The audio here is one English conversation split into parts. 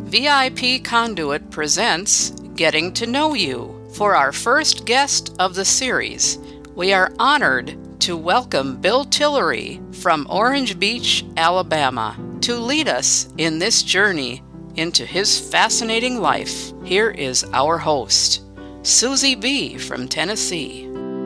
VIP Conduit presents Getting to Know You. For our first guest of the series, we are honored to welcome Bill Tillery from Orange Beach, Alabama, to lead us in this journey into his fascinating life. Here is our host, Susie B. from Tennessee.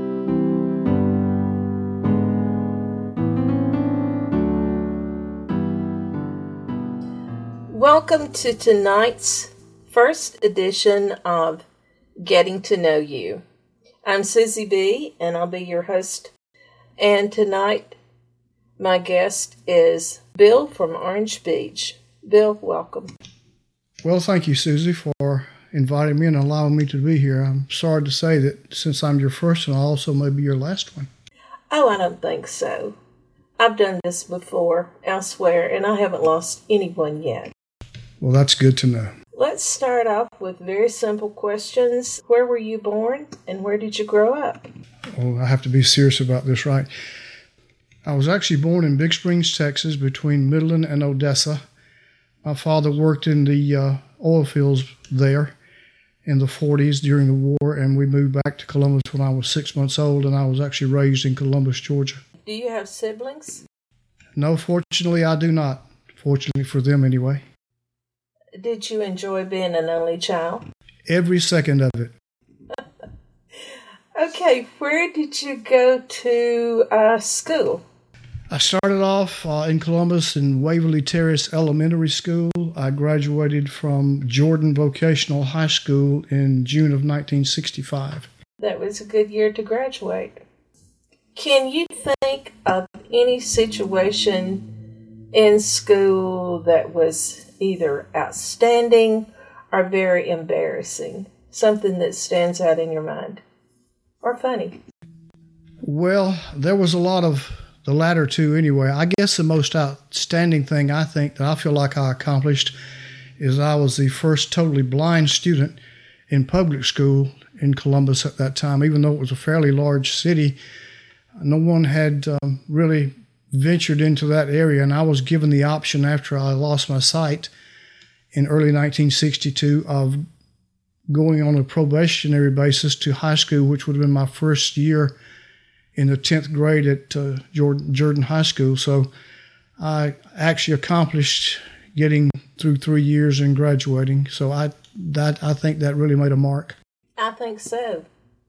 Welcome to tonight's first edition of Getting to Know You. I'm Susie B., and I'll be your host. And tonight, my guest is Bill from Orange Beach. Bill, welcome. Well, thank you, Susie, for inviting me and allowing me to be here. I'm sorry to say that since I'm your first one, I also may be your last one. Oh, I don't think so. I've done this before elsewhere, and I haven't lost anyone yet. Well, that's good to know. Let's start off with very simple questions. Where were you born, and where did you grow up? Oh, I have to be serious about this, right? I was actually born in Big Springs, Texas, between Midland and Odessa. My father worked in the oil fields there in the 40s during the war, and we moved back to Columbus when I was 6 months old, and I was actually raised in Columbus, Georgia. Do you have siblings? No, fortunately, I do not. Fortunately for them, anyway. Did you enjoy being an only child? Every second of it. Okay, where did you go to school? I started off in Columbus in Waverly Terrace Elementary School. I graduated from Jordan Vocational High School in June of 1965. That was a good year to graduate. Can you think of any situation in school that was either outstanding or very embarrassing? Something that stands out in your mind? Or funny? Well, there was a lot of the latter two anyway. I guess the most outstanding thing I think that I feel like I accomplished is I was the first totally blind student in public school in Columbus at that time. Even though it was a fairly large city, no one had really ventured into that area, and I was given the option after I lost my sight in early 1962 of going on a probationary basis to high school, which would have been my first year in the 10th grade at Jordan High School. So I actually accomplished getting through 3 years and graduating. So I think that really made a mark. I think so.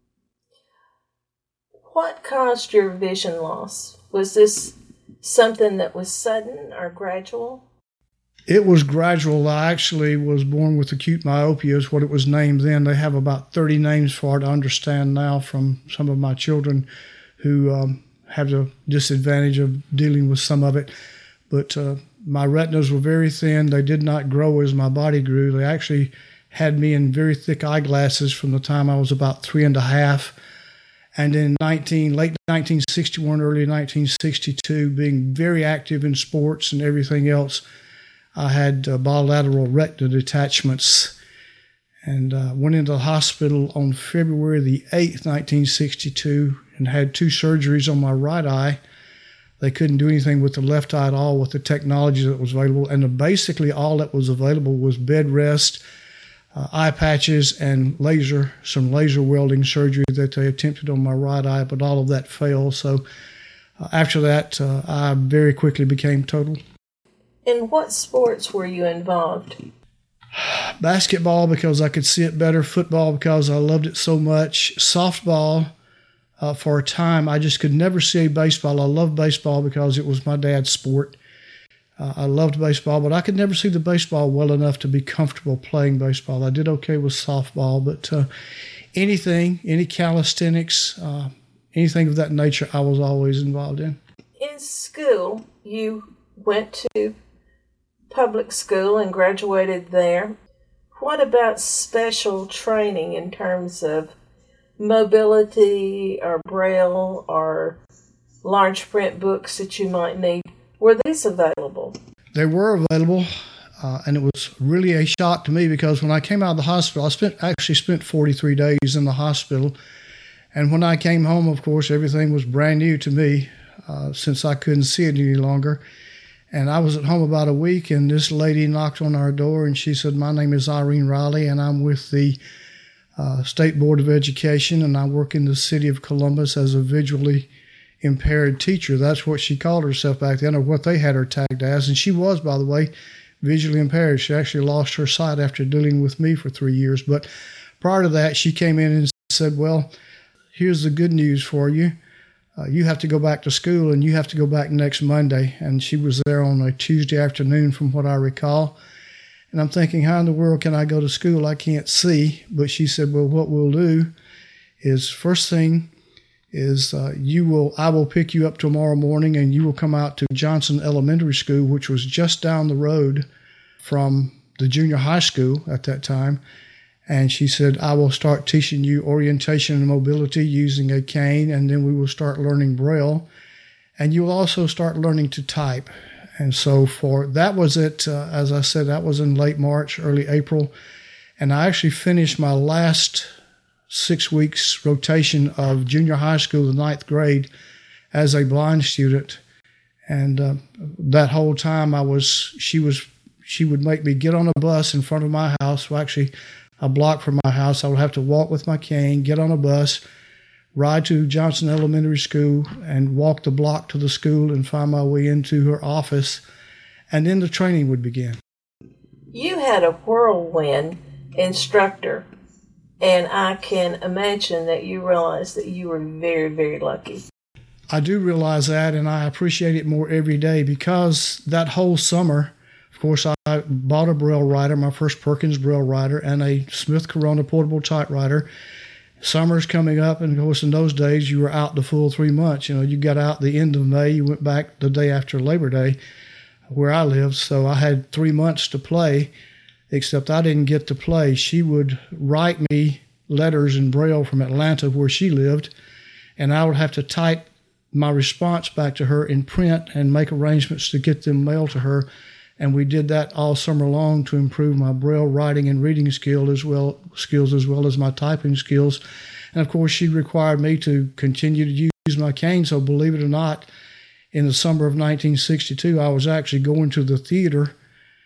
What caused your vision loss? Was this something that was sudden or gradual? It was gradual. I actually was born with acute myopia is what it was named then. They have about 30 names for it, I understand now, from some of my children who have the disadvantage of dealing with some of it. But my retinas were very thin. They did not grow as my body grew. They actually had me in very thick eyeglasses from the time I was about 3.5. And in late 1961, early 1962, being very active in sports and everything else, I had bilateral retina detachments and went into the hospital on February the 8th, 1962, and had 2 surgeries on my right eye. They couldn't do anything with the left eye at all with the technology that was available, and basically all that was available was bed rest, eye patches, and some laser welding surgery that they attempted on my right eye, but all of that failed. So after that, I very quickly became total. In what sports were you involved? Basketball, because I could see it better. Football, because I loved it so much. Softball, for a time, I just could never see baseball. I loved baseball because it was my dad's sport. I loved baseball, but I could never see the baseball well enough to be comfortable playing baseball. I did okay with softball, but any calisthenics, anything of that nature, I was always involved in. In school, you went to public school and graduated there. What about special training in terms of mobility or braille or large print books that you might need? Were these available? They were available, and it was really a shock to me because when I came out of the hospital, I spent 43 days in the hospital. And when I came home, of course, everything was brand new to me since I couldn't see it any longer. And I was at home about a week, and this lady knocked on our door, and she said, "My name is Irene Riley, and I'm with the State Board of Education, and I work in the city of Columbus as a visually impaired teacher." That's what she called herself back then, or what they had her tagged as. And she was, by the way, visually impaired. She actually lost her sight after dealing with me for 3 years. But prior to that, she came in and said, "Well, here's the good news for you. You have to go back to school, and you have to go back next Monday." And she was there on a Tuesday afternoon, from what I recall. And I'm thinking, how in the world can I go to school? I can't see. But she said, "Well, what we'll do is, first thing is I will pick you up tomorrow morning, and you will come out to Johnson Elementary School," which was just down the road from the junior high school at that time. And she said, "I will start teaching you orientation and mobility using a cane, and then we will start learning Braille. And you will also start learning to type." And so that was it. As I said, that was in late March, early April. And I actually finished my last 6 weeks rotation of junior high school, the 9th grade, as a blind student. And that whole time she would make me get on a bus in front of my house. Well, actually, a block from my house. I would have to walk with my cane, get on a bus, ride to Johnson Elementary School, and walk the block to the school and find my way into her office. And then the training would begin. You had a whirlwind instructor, and I can imagine that you realized that you were very, very lucky. I do realize that, and I appreciate it more every day, because that whole summer, of course, I bought a Braille writer, my first Perkins Braille writer, and a Smith Corona portable typewriter. Summer's coming up, and of course, in those days, you were out the full 3 months. You got out the end of May, you went back the day after Labor Day, where I lived, so I had 3 months to play, except I didn't get to play. She would write me letters in Braille from Atlanta, where she lived, and I would have to type my response back to her in print and make arrangements to get them mailed to her. And we did that all summer long to improve my Braille writing and reading skills as well as my typing skills. And of course, she required me to continue to use my cane. So believe it or not, in the summer of 1962, I was actually going to the theater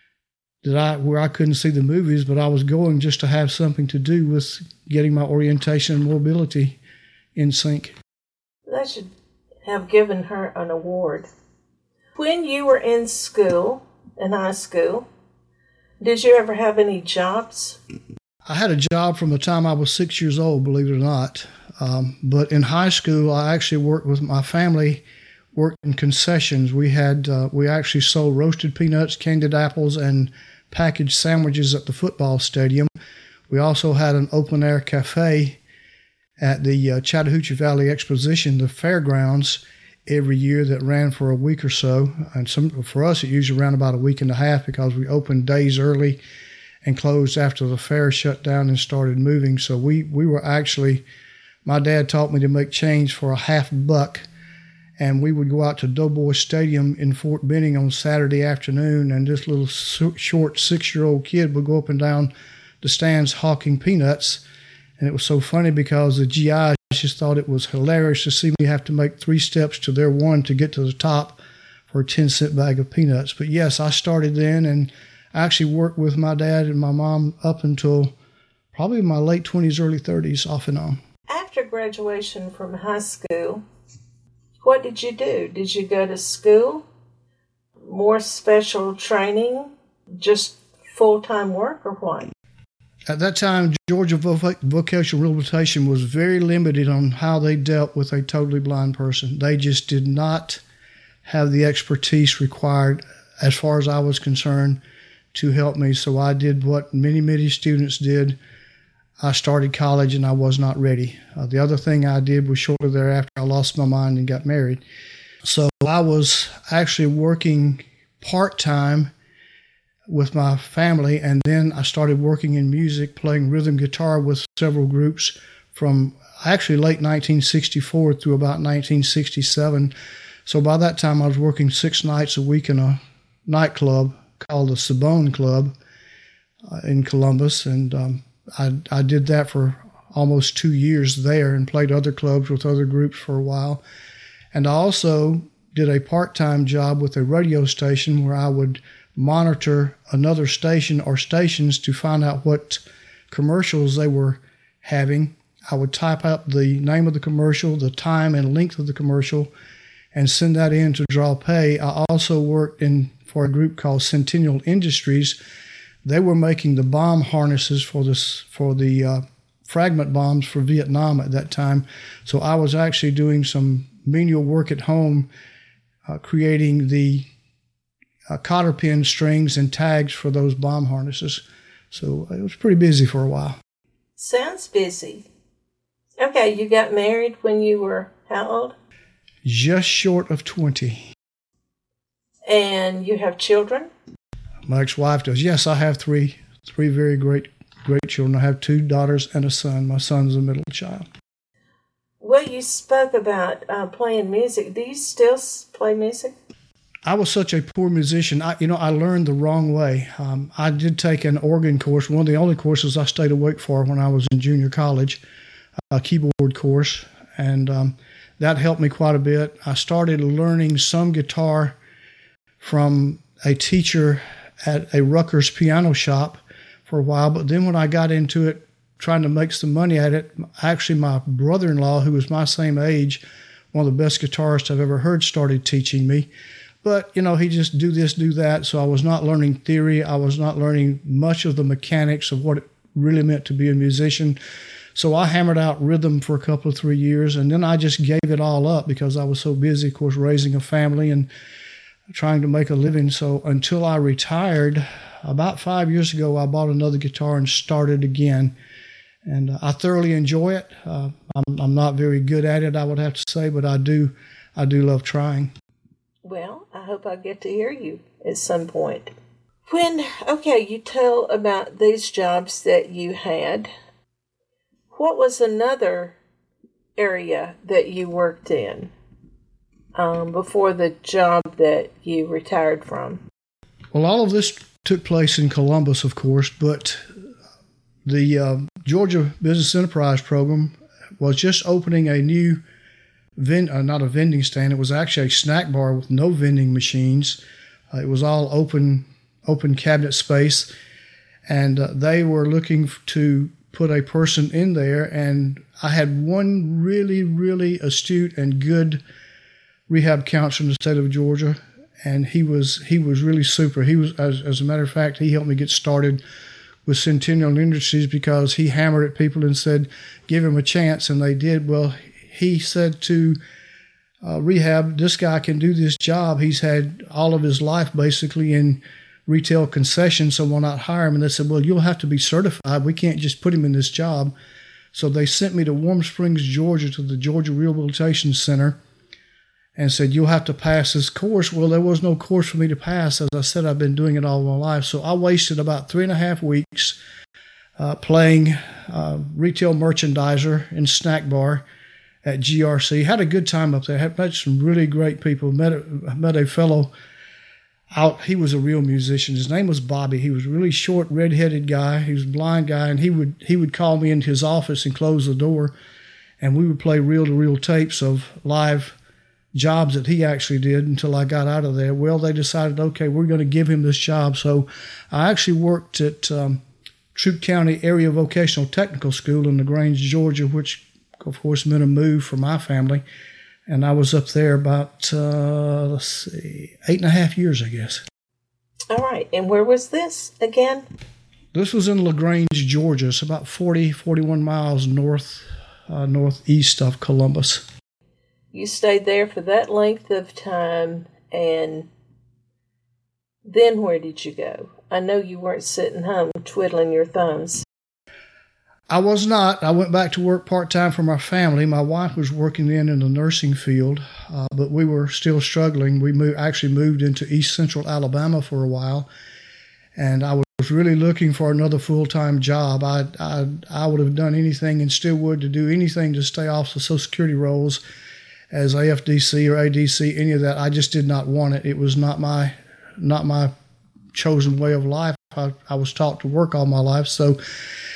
where I couldn't see the movies, but I was going just to have something to do with getting my orientation and mobility in sync. That should have given her an award. When you were in school, in high school, did you ever have any jobs? I had a job from the time I was 6 years old, believe it or not. But in high school, I actually worked with my family, worked in concessions. We actually sold roasted peanuts, candied apples, and packaged sandwiches at the football stadium. We also had an open-air cafe at the Chattahoochee Valley Exposition, the fairgrounds, every year, that ran for a week or so. And for us, it usually ran about a week and a half, because we opened days early and closed after the fair shut down and started moving. So we were actually, my dad taught me to make change for $50, and we would go out to Doughboy Stadium in Fort Benning on Saturday afternoon, and this little short 6-year-old kid would go up and down the stands hawking peanuts. And it was so funny, because the GIs just thought it was hilarious to see me have to make 3 steps to their one to get to the top for a 10-cent bag of peanuts. But yes, I started then, and I actually worked with my dad and my mom up until probably my late 20s, early 30s, off and on. After graduation from high school, what did you do? Did you go to school? More special training? Just full-time work, or what? At that time, Georgia vocational rehabilitation was very limited on how they dealt with a totally blind person. They just did not have the expertise required, as far as I was concerned, to help me. So I did what many, many students did. I started college, and I was not ready. The other thing I did was shortly thereafter, I lost my mind and got married. So I was actually working part-time with my family, and then I started working in music, playing rhythm guitar with several groups from actually late 1964 through about 1967. So by that time, I was working 6 nights a week in a nightclub called the Sabone Club in Columbus, and I did that for almost 2 years there, and played other clubs with other groups for a while. And I also did a part-time job with a radio station where I would monitor another station or stations to find out what commercials they were having. I would type up the name of the commercial, the time and length of the commercial, and send that in to draw pay. I also worked for a group called Centennial Industries. They were making the bomb harnesses for the fragment bombs for Vietnam at that time. So I was actually doing some menial work at home, creating the cotter pin strings and tags for those bomb harnesses. So it was pretty busy for a while. Sounds busy. Okay, you got married when you were how old? Just short of 20. And you have children? My ex-wife does. Yes, I have three very great children. I have 2 daughters and a son. My son's the middle child. Well, you spoke about playing music. Do you still play music? I was such a poor musician. I learned the wrong way. I did take an organ course, one of the only courses I stayed awake for when I was in junior college, a keyboard course, and that helped me quite a bit. I started learning some guitar from a teacher at a Rutgers piano shop for a while, but then when I got into it, trying to make some money at it, actually my brother-in-law, who was my same age, one of the best guitarists I've ever heard, started teaching me. But, he just do this, do that, so I was not learning theory. I was not learning much of the mechanics of what it really meant to be a musician. So I hammered out rhythm for a couple of 3 years, and then I just gave it all up because I was so busy, of course, raising a family and trying to make a living. So until I retired, about 5 years ago, I bought another guitar and started again. And I thoroughly enjoy it. I'm not very good at it, I would have to say, but I do love trying. Well, I hope I get to hear you at some point. You tell about these jobs that you had. What was another area that you worked in before the job that you retired from? Well, all of this took place in Columbus, of course, but the Georgia Business Enterprise Program was just opening a new, not a vending stand, it was actually a snack bar with no vending machines. It was all open cabinet space, and they were looking to put a person in there, and I had one really, really astute and good rehab counselor in the state of Georgia, and he was really super. He was, as a matter of fact, he helped me get started with Centennial Industries because he hammered at people and said, give him a chance, and they did. Well, he said to rehab, this guy can do this job. He's had all of his life basically in retail concessions, so why not hire him? And they said, well, you'll have to be certified. We can't just put him in this job. So they sent me to Warm Springs, Georgia, to the Georgia Rehabilitation Center and said, you'll have to pass this course. Well, there was no course for me to pass. As I said, I've been doing it all my life. So I wasted about 3.5 weeks playing retail merchandiser in snack bar at GRC. Had a good time up there. Had met some really great people. Met a fellow out. He was a real musician. His name was Bobby. He was a really short, red-headed guy. He was a blind guy, and he would call me into his office and close the door, and we would play reel-to-reel tapes of live jobs that he actually did until I got out of there. Well, they decided, okay, we're going to give him this job. So I actually worked at Troup County Area Vocational Technical School in LaGrange, Georgia, which, of course, meant a move for my family. And I was up there about, 8.5 years, I guess. All right. And where was this again? This was in LaGrange, Georgia. It's about 41 miles northeast of Columbus. You stayed there for that length of time, and then where did you go? I know you weren't sitting home twiddling your thumbs. I was not. I went back to work part-time for my family. My wife was working then in the nursing field, but we were still struggling. We actually moved into East Central Alabama for a while, and I was really looking for another full-time job. I would have done anything and still would to do anything to stay off the Social Security rolls as AFDC or ADC, any of that. I just did not want it. It was not my chosen way of life. I was taught to work all my life, so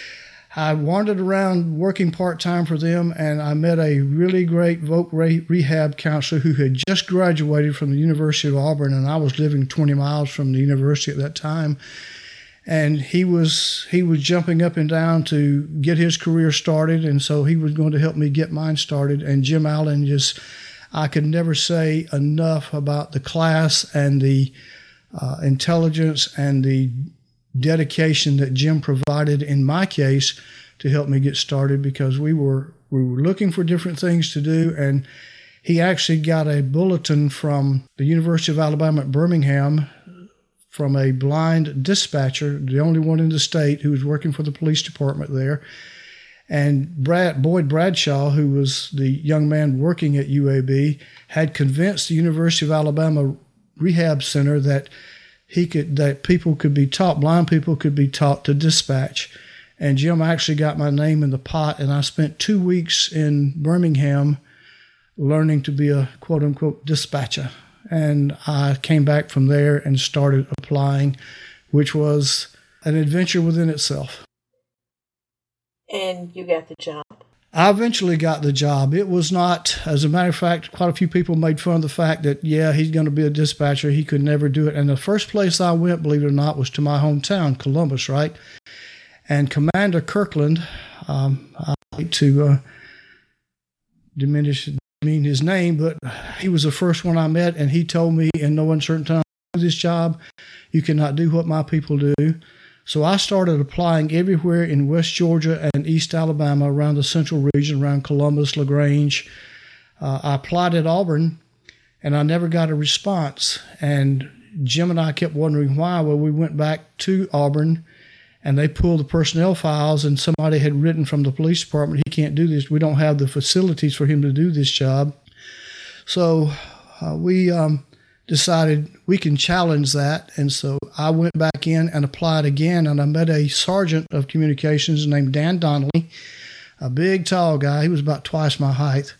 I wandered around working part-time for them, and I met a really great voc rehab counselor who had just graduated from the University of Auburn, and I was living 20 miles from the university at that time. And he was jumping up and down to get his career started, and so he was going to help me get mine started. And Jim Allen I could never say enough about the class and the intelligence and the dedication that Jim provided in my case to help me get started, because we were looking for different things to do, and he actually got a bulletin from the University of Alabama at Birmingham from a blind dispatcher, the only one in the state who was working for the police department there. And Boyd Bradshaw, who was the young man working at UAB, had convinced the University of Alabama Rehab Center that people could be taught, blind people could be taught to dispatch. And Jim actually got my name in the pot, and I spent 2 weeks in Birmingham learning to be a quote-unquote dispatcher. And I came back from there and started applying, which was an adventure within itself. And you got the job? I eventually got the job. It was not, as a matter of fact, quite a few people made fun of the fact that, yeah, he's going to be a dispatcher. He could never do it. And the first place I went, believe it or not, was to my hometown, Columbus, right? And Commander Kirkland, I hate to mean his name, but he was the first one I met, and he told me in no uncertain terms, this job, you cannot do what my people do. So I started applying everywhere in West Georgia and East Alabama, around the central region, around Columbus, LaGrange. I applied at Auburn, and I never got a response. And Jim and I kept wondering why. Well, we went back to Auburn, and they pulled the personnel files, and somebody had written from the police department, he can't do this. We don't have the facilities for him to do this job. So we decided we can challenge that. And so I went back in and applied again, and I met a sergeant of communications named Dan Donnelly, a big, tall guy. He was about twice my height.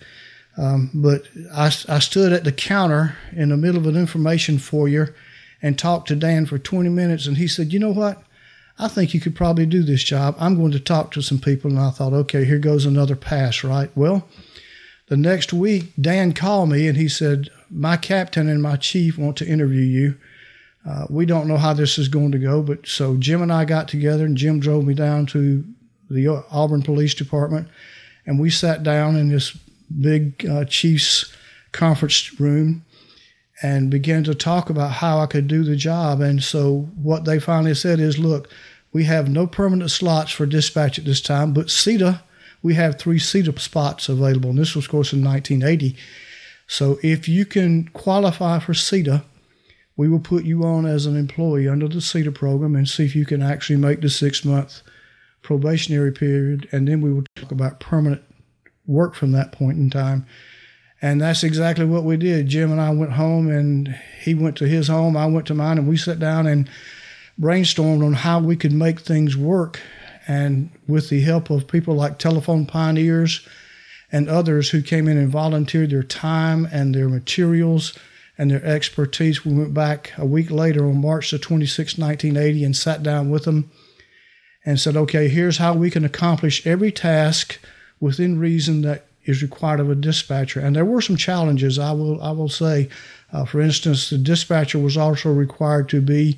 But I stood at the counter in the middle of an information foyer and talked to Dan for 20 minutes, and he said, you know what? I think you could probably do this job. I'm going to talk to some people. And I thought, okay, here goes another pass, right? Well, the next week, Dan called me and he said, my captain and my chief want to interview you. We don't know how this is going to go. But so Jim and I got together, and Jim drove me down to the Auburn Police Department, and we sat down in this big chief's conference room and began to talk about how I could do the job. And so what they finally said is, look, we have no permanent slots for dispatch at this time, but CETA, we have 3 CETA spots available. And this was, of course, in 1980. So if you can qualify for CETA, we will put you on as an employee under the CETA program and see if you can actually make the 6-month probationary period. And then we will talk about permanent work from that point in time. And that's exactly what we did. Jim and I went home, and he went to his home, I went to mine, and we sat down and brainstormed on how we could make things work. And with the help of people like Telephone Pioneers and others who came in and volunteered their time and their materials and their expertise, we went back a week later on March the 26th, 1980, and sat down with them and said, okay, here's how we can accomplish every task within reason that is required of a dispatcher. And there were some challenges, I will say. For instance, the dispatcher was also required to be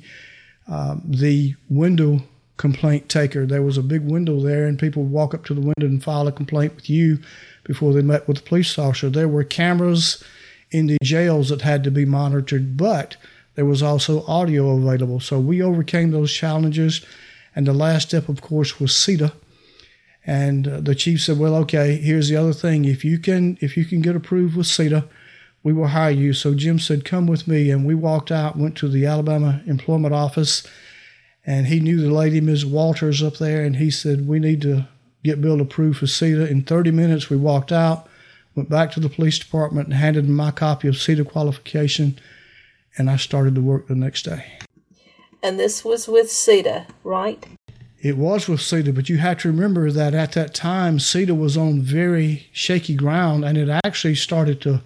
the window complaint taker. There was a big window there, and people would walk up to the window and file a complaint with you before they met with the police officer. There were cameras in the jails that had to be monitored, but there was also audio available. So we overcame those challenges, and the last step, of course, was CETA. And the chief said, well, okay, here's the other thing. If you can get approved with CETA, we will hire you. So Jim said, come with me. And we walked out, went to the Alabama Employment Office, and he knew the lady, Ms. Walters, up there, and he said, we need to get Bill approved for CETA. In 30 minutes, we walked out, went back to the police department, and handed him my copy of CETA qualification, and I started to work the next day. And this was with CETA, right? It was with CETA, but you have to remember that at that time, CETA was on very shaky ground, and it actually started to,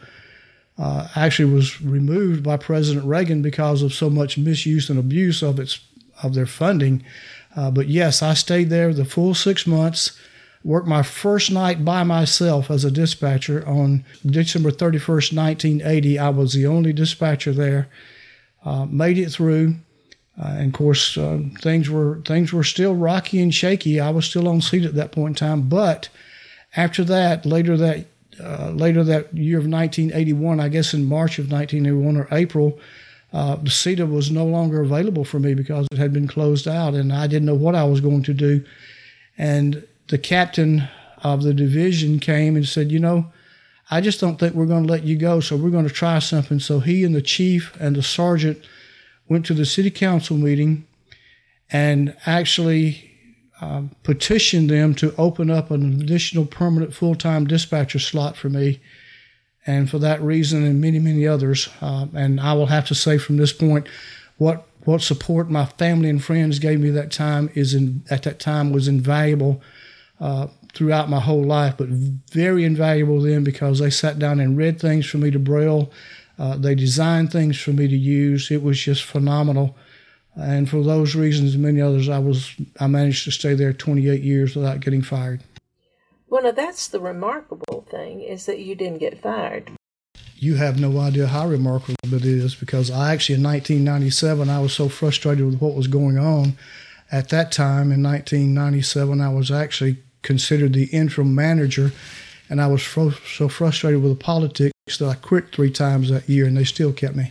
was removed by President Reagan because of so much misuse and abuse of their funding. But yes, I stayed there the full 6 months, worked my first night by myself as a dispatcher on December 31st, 1980. I was the only dispatcher there. Made it through. And of course, things were still rocky and shaky. I was still on seat at that point in time. But after that, later that year of 1981, I guess in March of 1981 or April, the CETA was no longer available for me because it had been closed out, and I didn't know what I was going to do. And the captain of the division came and said, I just don't think we're going to let you go, so we're going to try something. So he and the chief and the sergeant went to the city council meeting and actually petitioned them to open up an additional permanent full-time dispatcher slot for me. And for that reason and many, many others, and I will have to say from this point, what support my family and friends gave me at that time was invaluable throughout my whole life, but very invaluable then because they sat down and read things for me to braille. They designed things for me to use. It was just phenomenal. And for those reasons and many others, I managed to stay there 28 years without getting fired. Well, now that's the remarkable thing, is that you didn't get fired. You have no idea how remarkable it is, because in 1997, I was so frustrated with what was going on. At that time, in 1997, I was actually considered the interim manager, and I was so frustrated with the politics that I quit 3 times that year, and they still kept me.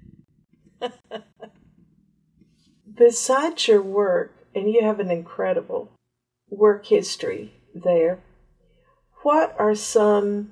Besides your work, and you have an incredible work history there, what are some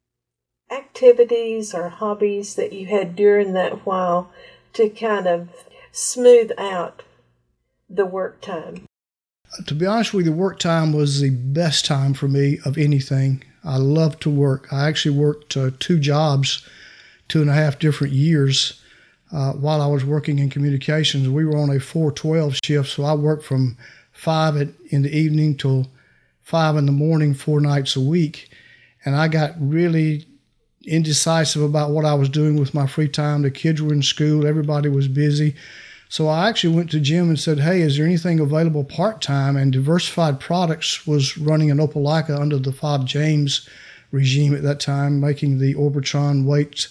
activities or hobbies that you had during that while to kind of smooth out the work time? To be honest with you, work time was the best time for me of anything. I loved to work. I actually worked 2 jobs, 2.5 different years while I was working in communications. We were on a 4/12 shift, so I worked from 5 in the evening till 5 in the morning, 4 nights a week. And I got really indecisive about what I was doing with my free time. The kids were in school. Everybody was busy. So I actually went to Jim and said, hey, is there anything available part-time? And Diversified Products was running an Opelika under the Fob James regime at that time, making the Orbitron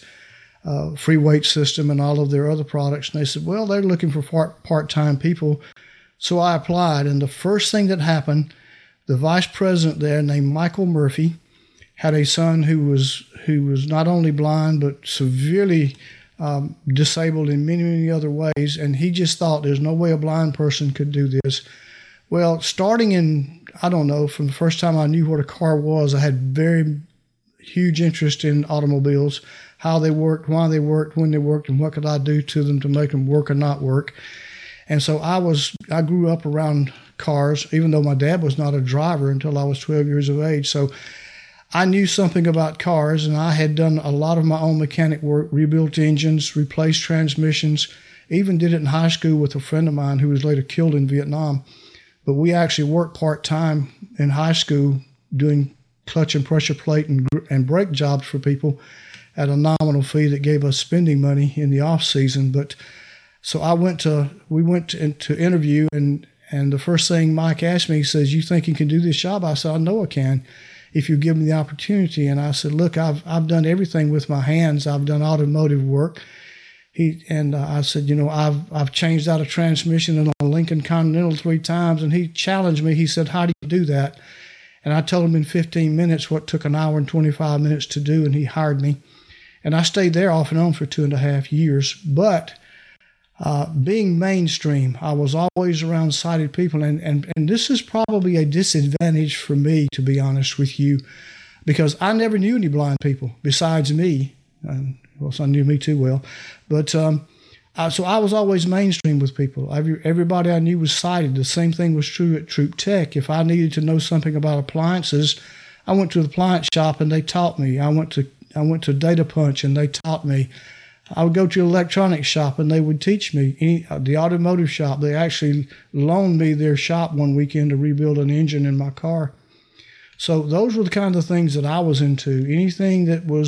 free weight system and all of their other products. And they said, well, they're looking for part-time people. So I applied. And the first thing that happened, the vice president there named Michael Murphy had a son who was not only blind but severely disabled in many, many other ways, and he just thought there's no way a blind person could do this. Well, starting in, from the first time I knew what a car was, I had very huge interest in automobiles, how they worked, why they worked, when they worked, and what could I do to them to make them work or not work. And so I grew up around cars, even though my dad was not a driver until I was 12 years of age. So I knew something about cars, and I had done a lot of my own mechanic work, rebuilt engines, replaced transmissions, even did it in high school with a friend of mine who was later killed in Vietnam. But we actually worked part-time in high school doing clutch and pressure plate and brake jobs for people at a nominal fee that gave us spending money in the off season. But so we went to interview, and the first thing Mike asked me, he says, you think you can do this job? I said, I know I can, if you give me the opportunity. And I said, look, I've done everything with my hands. I've done automotive work. I said, I've changed out a transmission in a Lincoln Continental 3 times. And he challenged me. He said, how do you do that? And I told him in 15 minutes what took an hour and 25 minutes to do, and he hired me. And I stayed there off and on for 2.5 years. But being mainstream, I was always around sighted people. And this is probably a disadvantage for me, to be honest with you, because I never knew any blind people besides me. Well, some knew me too well. But so I was always mainstream with people. Everybody I knew was sighted. The same thing was true at Troop Tech. If I needed to know something about appliances, I went to the appliance shop and they taught me. I went to Data Punch and they taught me. I would go to an electronics shop and they would teach me. The automotive shop, they actually loaned me their shop one weekend to rebuild an engine in my car. So those were the kind of things that I was into. Anything that was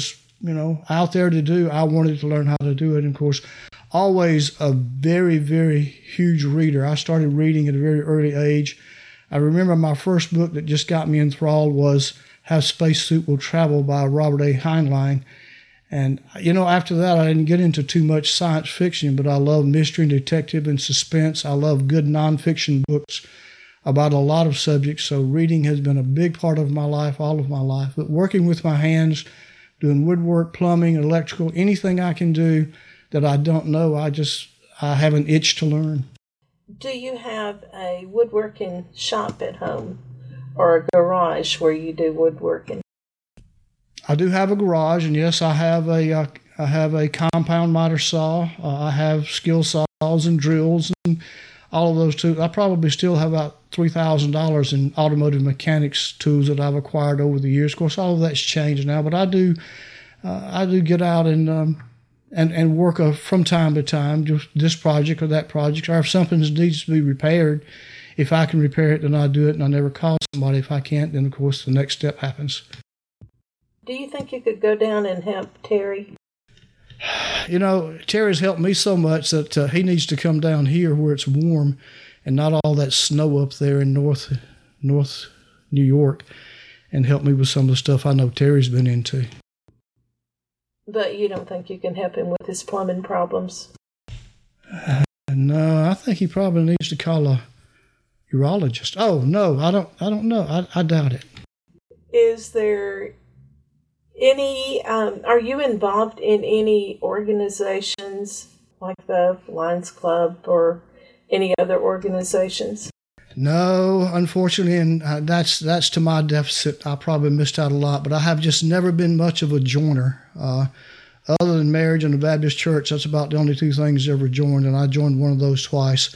out there to do, I wanted to learn how to do it. And of course, always a very, very huge reader. I started reading at a very early age. I remember my first book that just got me enthralled was How Spacesuit Will Travel by Robert A. Heinlein. And, after that, I didn't get into too much science fiction, but I love mystery and detective and suspense. I love good nonfiction books about a lot of subjects. So reading has been a big part of my life, all of my life. But working with my hands, doing woodwork, plumbing, electrical, anything I can do that I don't know, I have an itch to learn. Do you have a woodworking shop at home or a garage where you do woodworking? I do have a garage, and yes, I have a compound miter saw. I have skill saws and drills and all of those tools. I probably still have about $3,000 in automotive mechanics tools that I've acquired over the years. Of course, all of that's changed now, but I do get out and work from time to time, just this project or that project, or if something needs to be repaired, if I can repair it, then I do it, and I never call somebody. If I can't, then of course the next step happens. Do you think you could go down and help Terry? Terry's helped me so much that he needs to come down here where it's warm and not all that snow up there in North New York, and help me with some of the stuff I know Terry's been into. But you don't think you can help him with his plumbing problems? No, I think he probably needs to call a urologist. Oh, no, I don't know. I doubt it. Is there any, are you involved in any organizations like the Lions Club or any other organizations? No, unfortunately, and that's to my deficit. I probably missed out a lot, but I have just never been much of a joiner. Other than marriage and the Baptist church, that's about the only two things I ever joined, and I joined one of those twice.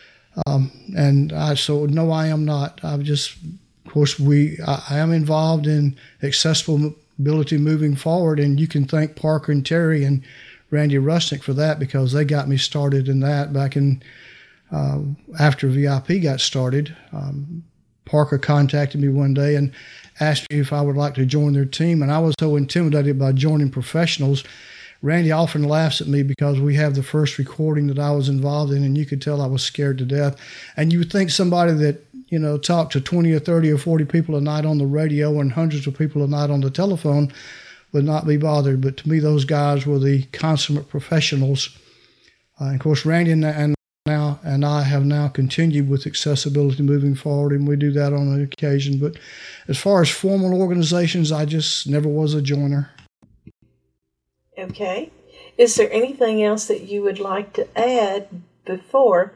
So no, I am not. I've just, of course, I am involved in accessibility moving forward, and you can thank Parker and Terry and Randy Rusnick for that, because they got me started in that back in after VIP got started. Parker contacted me one day and asked me if I would like to join their team, and I was so intimidated by joining professionals. Randy often laughs at me because we have the first recording that I was involved in, and you could tell I was scared to death. And you would think somebody that, talked to 20 or 30 or 40 people a night on the radio and hundreds of people a night on the telephone would not be bothered. But to me, those guys were the consummate professionals. Of course, Randy and I have now continued with accessibility moving forward, and we do that on an occasion. But as far as formal organizations, I just never was a joiner. Okay. Is there anything else that you would like to add before?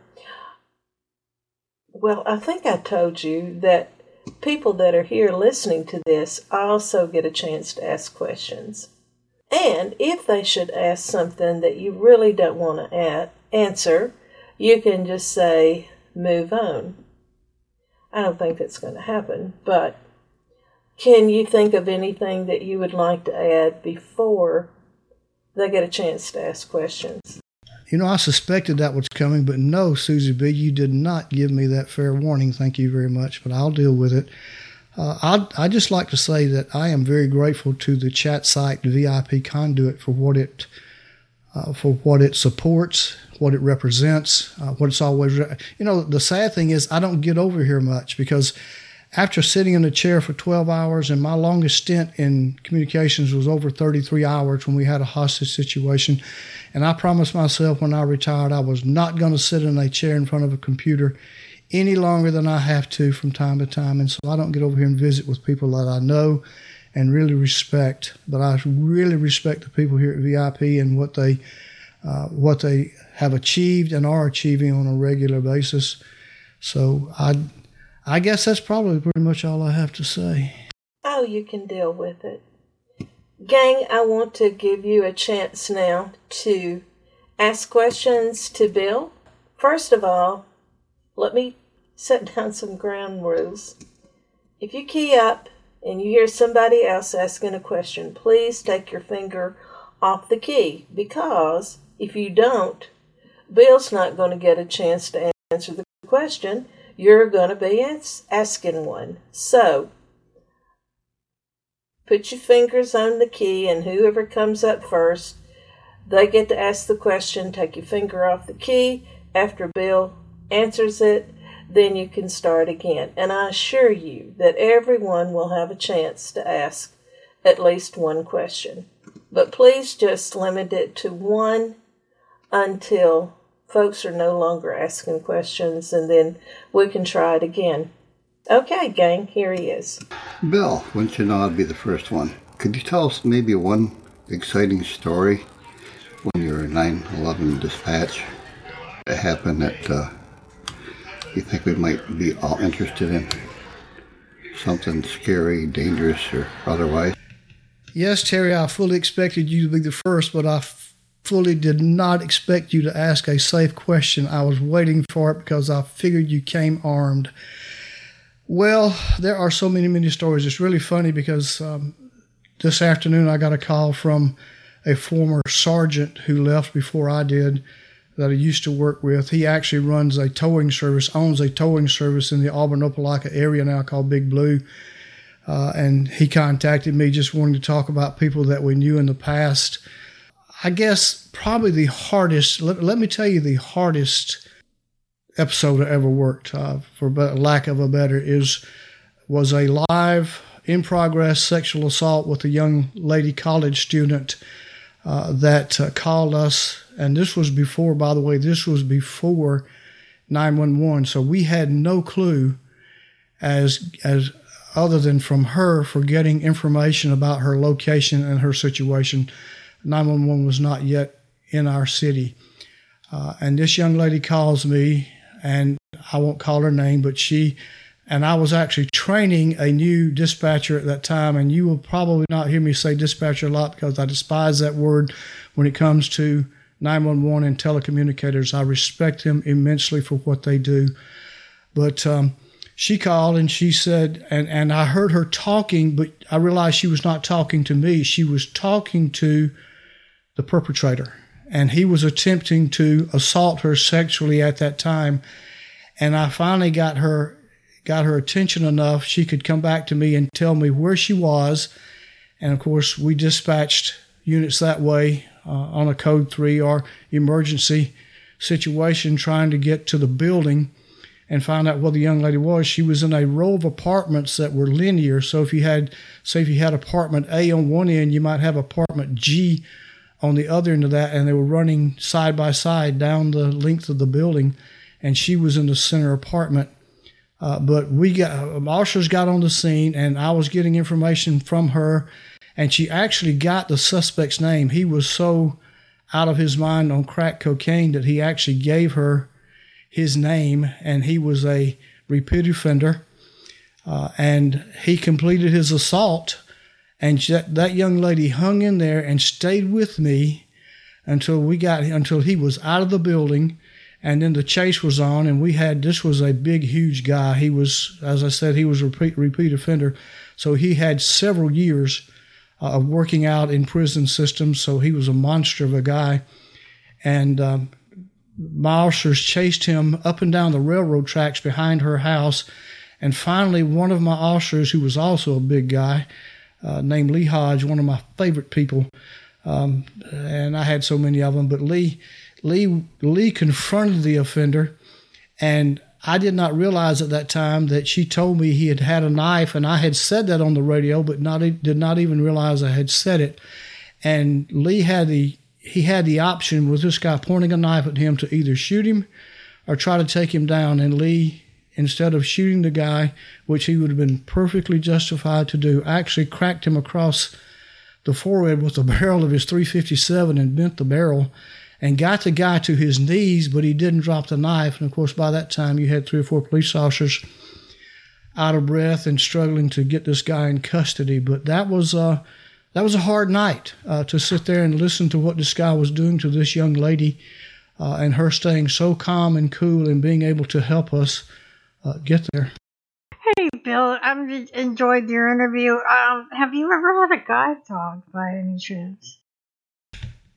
Well, I think I told you that people that are here listening to this also get a chance to ask questions. And if they should ask something that you really don't want to answer, you can just say, move on. I don't think that's going to happen, but can you think of anything that you would like to add before they get a chance to ask questions? I suspected that was coming, but no, Susie B., you did not give me that fair warning. Thank you very much, but I'll deal with it. I'd just like to say that I am very grateful to the chat site, VIP Conduit, for what it supports, what it represents, what it's always. The sad thing is I don't get over here much, because after sitting in a chair for 12 hours, and my longest stint in communications was over 33 hours when we had a hostage situation, and I promised myself when I retired I was not going to sit in a chair in front of a computer any longer than I have to from time to time. And so I don't get over here and visit with people that I know and really respect. But I really respect the people here at VIP and what they have achieved and are achieving on a regular basis. So I guess that's probably pretty much all I have to say. Oh, you can deal with it. Gang, I want to give you a chance now to ask questions to Bill. First of all, let me set down some ground rules. If you key up and you hear somebody else asking a question, please take your finger off the key, because if you don't, Bill's not going to get a chance to answer the question. You're going to be asking one. So, Put your fingers on the key, and whoever comes up first, they get to ask the question. Take your finger off the key. After Bill answers it, then you can start again. And I assure you that everyone will have a chance to ask at least one question. But please just limit it to one until folks are no longer asking questions, and then we can try it again. Okay, gang, here he is. Bill, wouldn't you know I'd be the first one? Could you tell us maybe one exciting story when you were 9/11 dispatch that happened that you think we might be all interested in? Something scary, dangerous, or otherwise? Yes, Terry, I fully expected you to be the first, but I fully did not expect you to ask a safe question. I was waiting for it because I figured you came armed. Well, there are so many stories. It's really funny because this afternoon I got a call from a former sergeant who left before I did that I used to work with. He actually runs a towing service, owns a towing service in the Auburn-Opelika area now called Big Blue. And he contacted me just wanting to talk about people that we knew in the past. I guess probably the hardest, let me tell you the hardest episode I ever worked, for lack of a better, was a live, in-progress sexual assault with a young lady college student that called us. And this was before, by the way, this was before 911. So we had no clue as other than from her for getting information about her location and her situation. 911 was not yet in our city. And this young lady calls me, and I won't call her name, but and I was actually training a new dispatcher at that time, and you will probably not hear me say dispatcher a lot because I despise that word when it comes to 911 and telecommunicators. I respect them immensely for what they do. But she called and she said, and I heard her talking, but I realized she was not talking to me. She was talking to the perpetrator, and he was attempting to assault her sexually at that time. And I finally got her attention enough she could come back to me and tell me where she was. And of course, we dispatched units that way on a code 3 or emergency situation, trying to get to the building and find out where the young lady was. She was in a row of apartments that were linear. So if you had apartment A on one end, you might have apartment G on the other end of that, and they were running side by side down the length of the building, and she was in the center apartment. But officers got on the scene, and I was getting information from her, and she actually got the suspect's name. He was so out of his mind on crack cocaine that he actually gave her his name, and he was a repeat offender. And he completed his assault, and that young lady hung in there and stayed with me until he was out of the building. And then the chase was on, and this was a big, huge guy. He was, as I said, he was a repeat offender. So he had several years of working out in prison systems. So he was a monster of a guy. And my officers chased him up and down the railroad tracks behind her house. And finally, one of my officers, who was also a big guy, named Lee Hodge, one of my favorite people, and I had so many of them, but Lee confronted the offender, and I did not realize at that time that she told me he had a knife, and I had said that on the radio, but did not even realize I had said it. And Lee had the option with this guy pointing a knife at him to either shoot him or try to take him down. And Lee, instead of shooting the guy, which he would have been perfectly justified to do, actually cracked him across the forehead with the barrel of his .357 and bent the barrel and got the guy to his knees, but he didn't drop the knife. And of course, by that time, you had 3 or 4 police officers out of breath and struggling to get this guy in custody. But that was a hard night to sit there and listen to what this guy was doing to this young lady, and her staying so calm and cool and being able to help us get there. Hey, Bill, I've enjoyed your interview. Have you ever had a guide dog by any chance?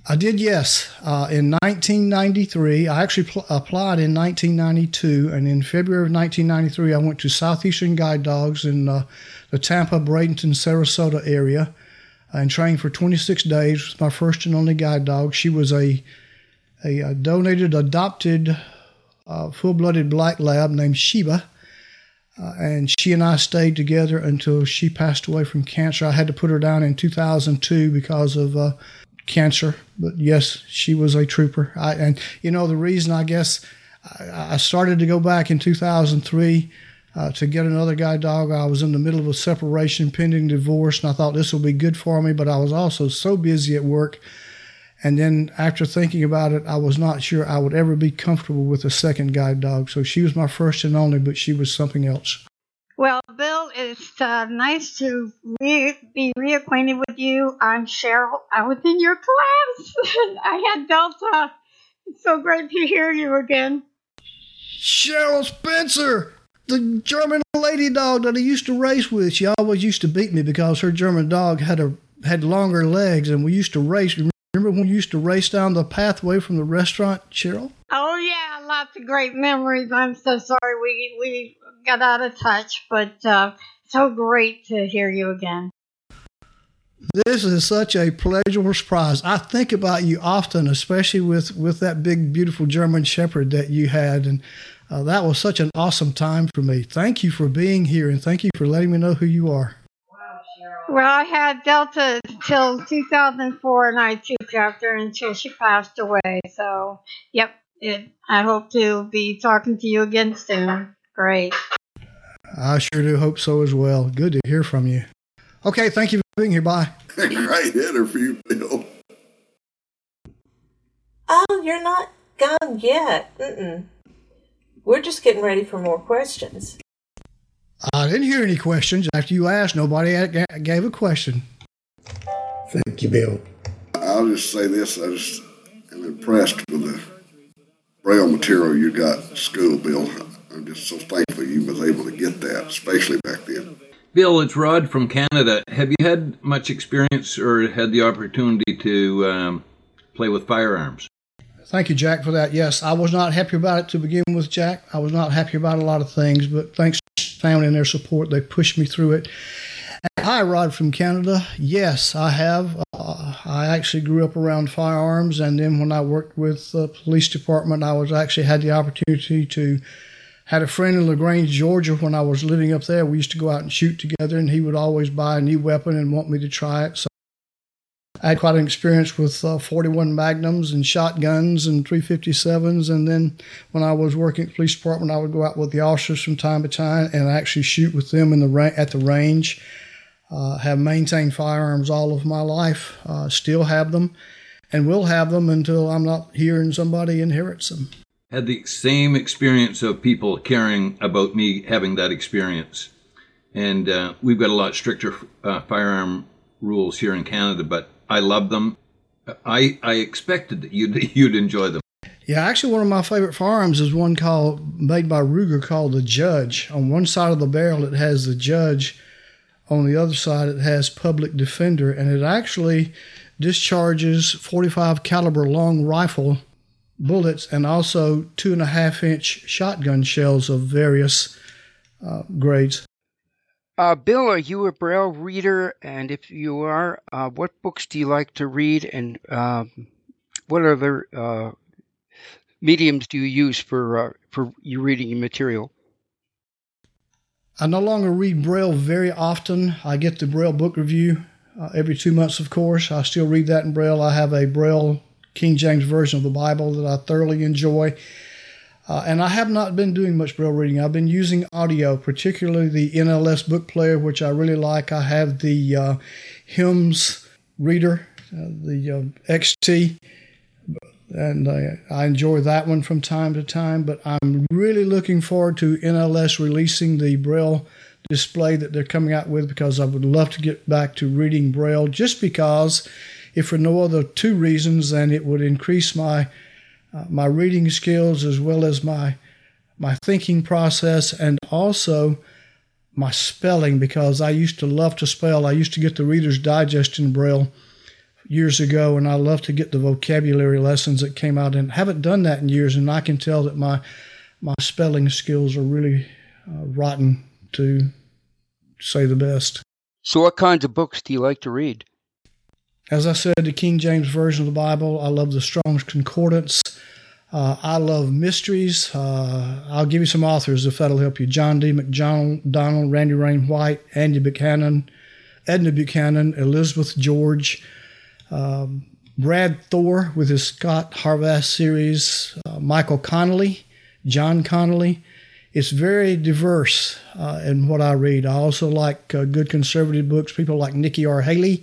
I did, yes. In 1993, I actually applied in 1992, and in February of 1993, I went to Southeastern Guide Dogs in the Tampa, Bradenton, Sarasota area and trained for 26 days with my first and only guide dog. She was a donated, adopted, full-blooded black lab named Sheba, and she and I stayed together until she passed away from cancer. I had to put her down in 2002 because of cancer, but yes, she was a trooper. And the reason, I guess, I started to go back in 2003 to get another guide dog. I was in the middle of a separation, pending divorce, and I thought this will be good for me, but I was also so busy at work. And then after thinking about it, I was not sure I would ever be comfortable with a second guide dog. So she was my first and only, but she was something else. Well, Bill, it's nice to be reacquainted with you. I'm Cheryl. I was in your class. I had Delta. It's so great to hear you again. Cheryl Spencer, the German lady dog that I used to race with. She always used to beat me because her German dog had longer legs, and we used to race. Remember when we used to race down the pathway from the restaurant, Cheryl? Oh, yeah, lots of great memories. I'm so sorry we got out of touch, but so great to hear you again. This is such a pleasurable surprise. I think about you often, especially with that big, beautiful German Shepherd that you had, and that was such an awesome time for me. Thank you for being here, and thank you for letting me know who you are. Well, I had Delta till 2004, and I took after until she passed away. So, yep, I hope to be talking to you again soon. Great. I sure do hope so as well. Good to hear from you. Okay, thank you for being here. Bye. Right hitter for you, Bill. Oh, you're not gone yet. We're just getting ready for more questions. I didn't hear any questions. After you asked, nobody gave a question. Thank you, Bill. I'll just say this. I just am impressed with the Braille material you got at school, Bill. I'm just so thankful you was able to get that, especially back then. Bill, it's Rod from Canada. Have you had much experience or had the opportunity to play with firearms? Thank you, Jack, for that. Yes, I was not happy about it to begin with, Jack. I was not happy about a lot of things, but thanks family and their support, they pushed me through it. And hi, Rod from Canada. Yes, I have. I actually grew up around firearms, and then when I worked with the police department, I actually had the opportunity to had a friend in LaGrange, Georgia. When I was living up there, we used to go out and shoot together, and he would always buy a new weapon and want me to try it. So I had quite an experience with 41 Magnums and shotguns and 357s. And then when I was working at the police department, I would go out with the officers from time to time and actually shoot with them at the range. Have maintained firearms all of my life, still have them, and will have them until I'm not here and somebody inherits them. Had the same experience of people caring about me having that experience. And we've got a lot stricter firearm rules here in Canada, but I love them. I expected that you'd enjoy them. Yeah, actually one of my favorite firearms is one made by Ruger called the Judge. On one side of the barrel it has the Judge. On the other side it has Public Defender, and it actually discharges 45 caliber long rifle bullets and also 2.5-inch shotgun shells of various grades. Bill, are you a Braille reader? And if you are, what books do you like to read? And what other mediums do you use for you reading your material? I no longer read Braille very often. I get the Braille book review every 2 months, of course. I still read that in Braille. I have a Braille King James Version of the Bible that I thoroughly enjoy. And I have not been doing much Braille reading. I've been using audio, particularly the NLS book player, which I really like. I have the Hymns reader, the XT, and I enjoy that one from time to time. But I'm really looking forward to NLS releasing the Braille display that they're coming out with, because I would love to get back to reading Braille, just because, if for no other two reasons, then it would increase my reading skills as well as my thinking process, and also my spelling, because I used to love to spell. I used to get the Reader's Digest in Braille years ago, and I love to get the vocabulary lessons that came out, and haven't done that in years, and I can tell that my spelling skills are really rotten, to say the best. So what kinds of books do you like to read? As I said, the King James Version of the Bible. I love the Strong's Concordance. I love mysteries. I'll give you some authors if that'll help you. John D. McDonald, Randy Rain White, Edna Buchanan, Elizabeth George, Brad Thor with his Scott Harvath series, Michael Connolly, John Connolly. It's very diverse in what I read. I also like good conservative books, people like Nikki R. Haley,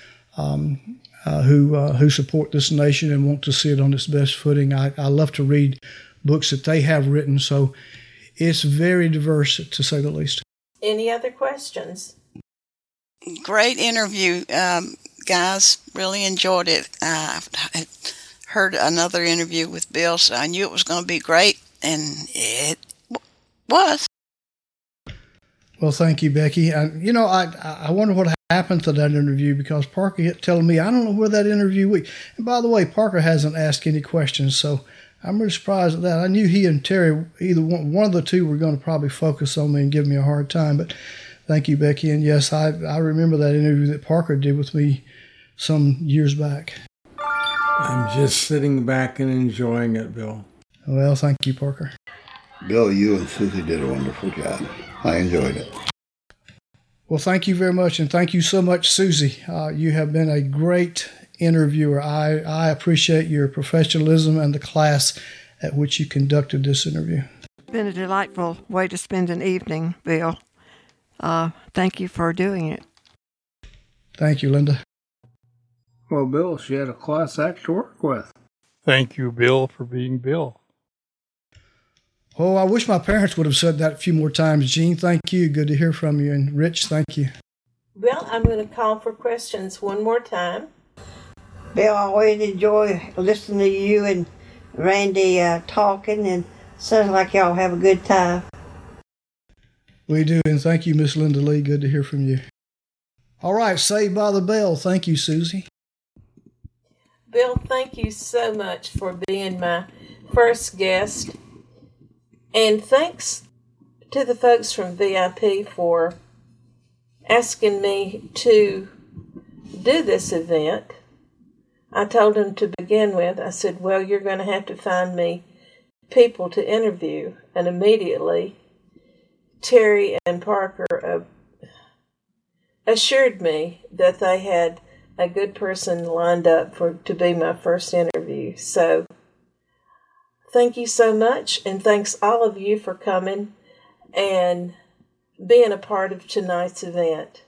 who support this nation and want to see it on its best footing. I love to read books that they have written, so it's very diverse, to say the least. Any other questions? Great interview, guys. Really enjoyed it. I heard another interview with Bill, so I knew it was going to be great, and it was. Well, thank you, Becky. I wonder what happened to that interview, because Parker kept telling me, I don't know where that interview went. And by the way, Parker hasn't asked any questions, so I'm really surprised at that. I knew he and Terry, either one of the two, were going to probably focus on me and give me a hard time. But thank you, Becky. And yes, I remember that interview that Parker did with me some years back. I'm just sitting back and enjoying it, Bill. Well, thank you, Parker. Bill, you and Susie did a wonderful job. I enjoyed it. Well, thank you very much, and thank you so much, Susie. You have been a great interviewer. I appreciate your professionalism and the class at which you conducted this interview. It's been a delightful way to spend an evening, Bill. Thank you for doing it. Thank you, Linda. Well, Bill, she had a class act to work with. Thank you, Bill, for being Bill. Oh, I wish my parents would have said that a few more times. Gene, thank you. Good to hear from you. And Rich, thank you. Well, I'm going to call for questions one more time. Bill, I always enjoy listening to you and Randy talking, and sounds like y'all have a good time. We do, and thank you, Miss Linda Lee. Good to hear from you. All right, Saved by the Bell. Thank you, Susie. Bill, thank you so much for being my first guest. And thanks to the folks from VIP for asking me to do this event. I told them to begin with, I said, well, you're going to have to find me people to interview. And immediately, Terry and Parker assured me that they had a good person lined up to be my first interview. So thank you so much, and thanks all of you for coming and being a part of tonight's event.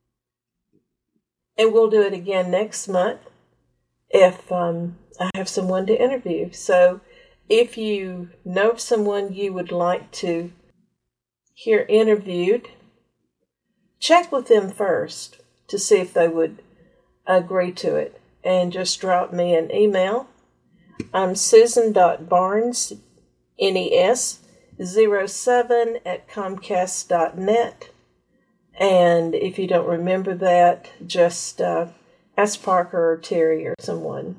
And we'll do it again next month if I have someone to interview. So if you know of someone you would like to hear interviewed, check with them first to see if they would agree to it. And just drop me an email. I'm Susan.Barnes, NES07@Comcast.net. And if you don't remember that, just ask Parker or Terry or someone.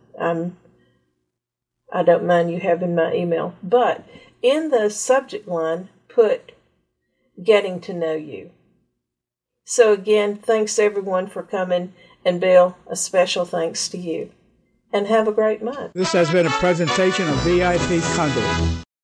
I don't mind you having my email. But in the subject line, put Getting to Know You. So again, thanks everyone for coming. And Bill, a special thanks to you. And have a great month. This has been a presentation of VIP Conduit.